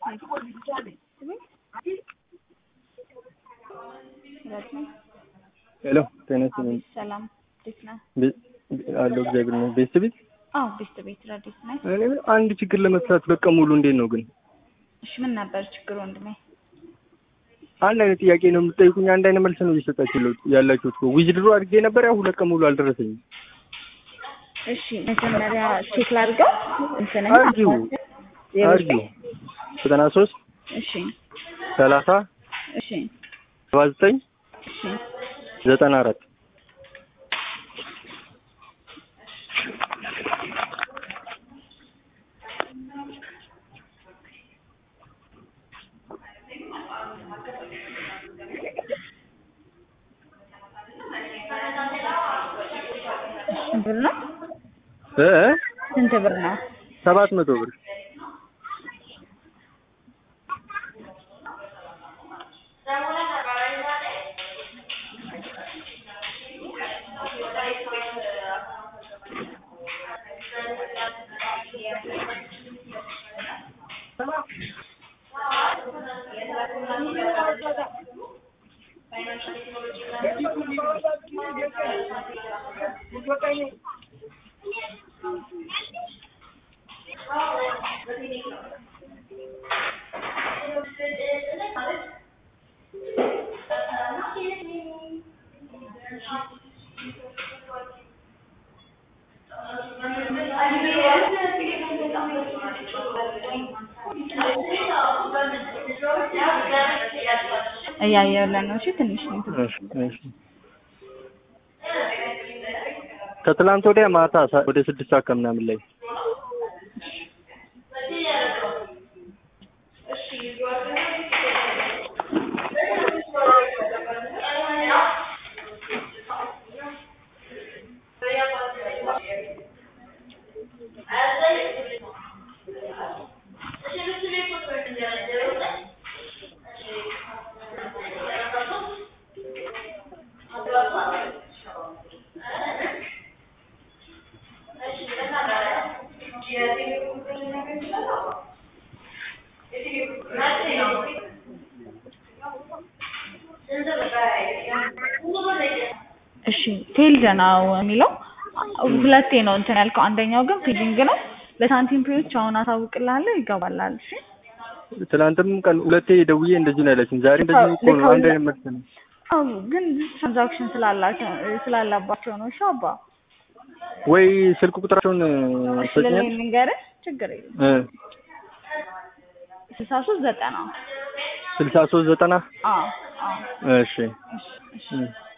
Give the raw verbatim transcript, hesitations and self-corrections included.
ሄሎ ተነስ ነው ሰላም ዲስና አሎ እግዚአብሔር ነው ቤስት ቤት አዎ ቤስት ቤት ራዲስ ነኝ እኔ አንድ ችግር ለመፍታት በቃ ሙሉ እንዴት ነው ግን እሺ ምን ነበር ችግሩ ወንድሜ አንድ አይነት ጥያቄ ነው የምትጠይቁኝ አንድ አይነት መልስ ነው እየሰጣችሁ ያላችሁት እኮ ዊዝድሮ አድርጌ ነበር ያው ሁለት ቀን ሙሉ አልደረሰኝም እሺ መጀመሪያ ቼክ ላድርገው እንሰነኝ አርጊው አርጊው ዘጠና ሶስት እሺ ሰላሳ እሺ ሰባ ዘጠኝ እሺ ዘጠና አራት ብር ነው እ ስንት ብር ነው ሰባት መቶ ብር እያየሁላ ነው እሺ ትንሽ ነው እሺ ከትላንት ወዲያ ማታ ወደ ስድስት ሰዓት ከምናምን ላይ እሺ ቴልድ ነው የሚለው ሁለቴ ነው እንትን ያልከው አንደኛው ግን ፔንዲንግ ነው ለሳንቲም ፕሪዎች አሁን አሳውቅልሃለሁ ይገባላል እሺ ትላንትም ቀን ሁለቴ ደውዬ እንደዚህ ነው ያለችኝ ዛሬ እንደዚህ እኮ ነው አንድ አይነት መልስ ነው አዎ ግን ትራንዛክሽን ስላላቸው ስላላባቸው ነው እሺ አባ ወይ ስልክ ቁጥራቸውን ስለዚህ ንገረኝ ችግር የለም እ ስልሳ ሶስት ዘጠና ስልሳ ሶስት ዘጠና አዎ አዎ እሺ እሺ